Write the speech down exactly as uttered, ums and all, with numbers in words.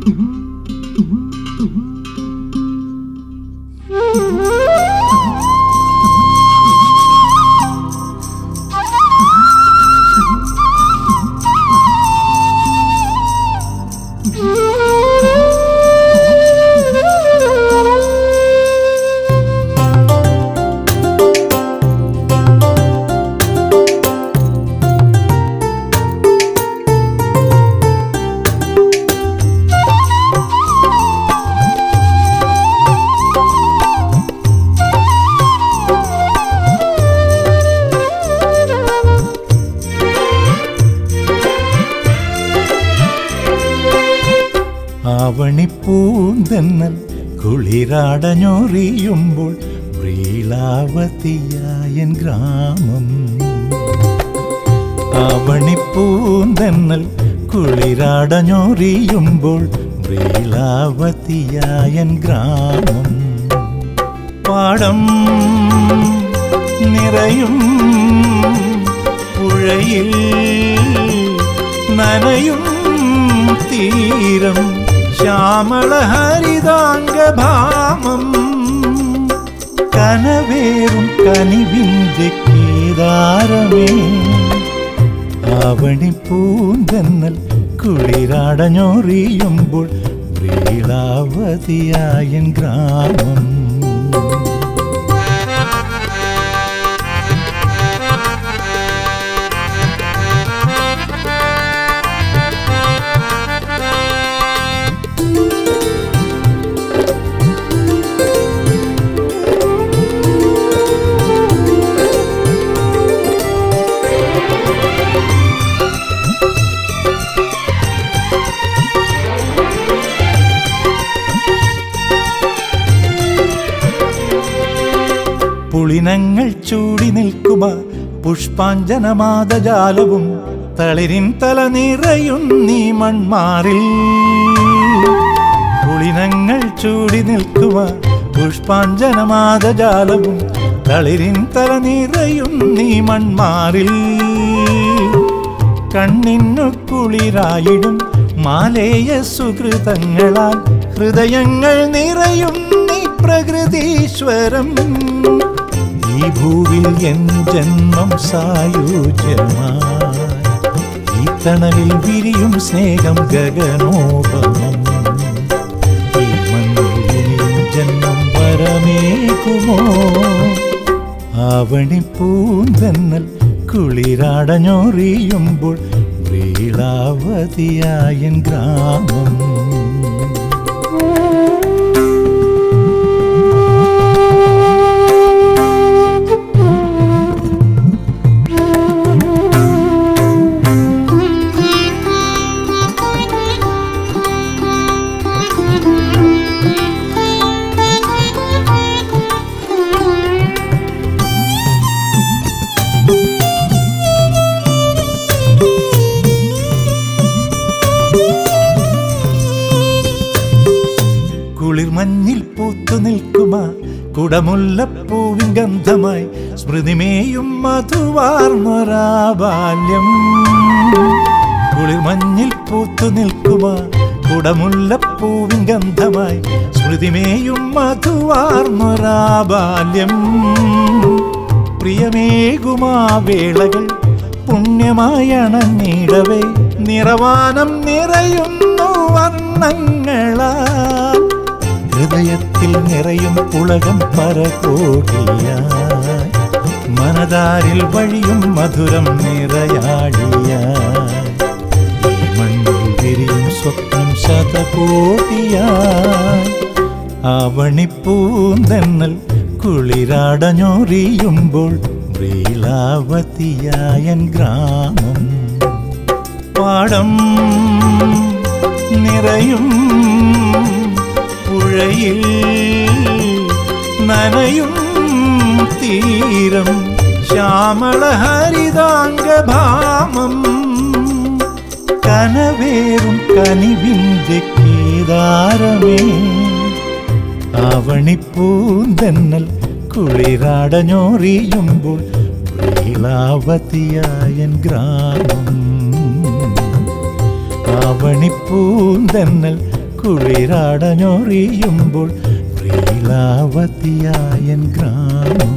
ആവണിപ്പൂന്തന്നൽ കുളിരാടഞ്ഞൊറിയുമ്പോൾ വ്രീളാവതിയായൻ ഗ്രാമം. ആവണിപ്പൂന്തന്നൽ കുളിരാടഞ്ഞൊറിയുമ്പോൾ വ്രീളാവതിയായൻ ഗ്രാമം. പാടം നിറയും പുഴയിൽ നനയും തീരം ശ്യാമളഹരിതാംഗഭാമം. കനവേറും കനിവിൻ്റെ കേദാരമേ ആവണിപ്പൂന്തന്നൽ കുളിരാടഞ്ഞൊറിയുമ്പോൾ വ്രീളാവതിയായൻ ഗ്രാമം. പുളിനങ്ങൾ ചൂടി നിൽക്കുമ പുഷ്പാഞ്ജനമാദജാലവും തളിരിൻ തല നിറയുന്നീ മൺമാറിൽ. പുളിനങ്ങൾ ചൂടി നിൽക്കുമ പുഷ്പാഞ്ജനമാദജാലവും തളിരിൻ തല നിറയുന്നീ മൺമാറിൽ. കണ്ണിന്നു കുളിരായിടും മാലേയ സുഹൃതങ്ങളാൽ ഹൃദയങ്ങൾ നിറയുന്നീ പ്രകൃതീശ്വരം. ഈ ഭൂവിൽ എൻ ജന്മം സായുജ്യമായി ഈ തണലിൽ വിരിയും സ്നേഹം ഗഗനോപമം. ഈ മണ്ണിൽ ഇനിയും ജന്മം വരമേകുമോ? ആവണിപ്പൂന്തന്നൽ കുളിരാടഞ്ഞൊറിയുമ്പോൾ വ്രീളാവതിയായൻ ഗ്രാമം. കുളിർമഞ്ഞിൽ പൂത്തു നിൽക്കുമ കുടമുല്ലപ്പൂവിൻ ഗന്ധമായി സ്മൃതിമേയും മധുവാർന്നൊരാ ബാല്യം. കുളിർമഞ്ഞിൽ പൂത്തു നിൽക്കുമ കുടമുല്ലപ്പൂവിൻ ഗന്ധമായി സ്മൃതിമേയും മധുവാർന്നൊരാ ബാല്യം. പ്രിയമേകുമാ വേളകൾ പുണ്യമായണഞ്ഞിടവേ നിറവാനം നിറയുന്നു വർണ്ണങ്ങളാൽ. ഹൃദയത്തിൽ നിറയും പുളകം പരകോടിയായി മനതാരിൽ വഴിയും മധുരം നിറയാടിയായി. ഈ മണ്ണിൽ വിരിയും സ്വപ്നം ശതകോടിയായി. ആവണിപ്പൂന്തന്നൽ കുളിരാടഞ്ഞൊറിയുമ്പോൾ വ്രീളാവതിയായൻ ഗ്രാമം. പാടം നിറയും പുഴയിൽ നനയും തീരം ശ്യാമളഹരിതാംഗഭാമം. കനവേറും കനിവിൻ്റെ കേദാരമേ ആവണിപ്പൂന്തന്നൽ കുളിരാടഞ്ഞൊറിയുമ്പോൾ വ്രീളാവതിയായൻ ഗ്രാമം. ആവണിപ്പൂന്തന്നൽ കുളിരാടഞ്ഞൊറിയുമ്പോൾ ലീലാവതിയായൻ ഗ്രാമം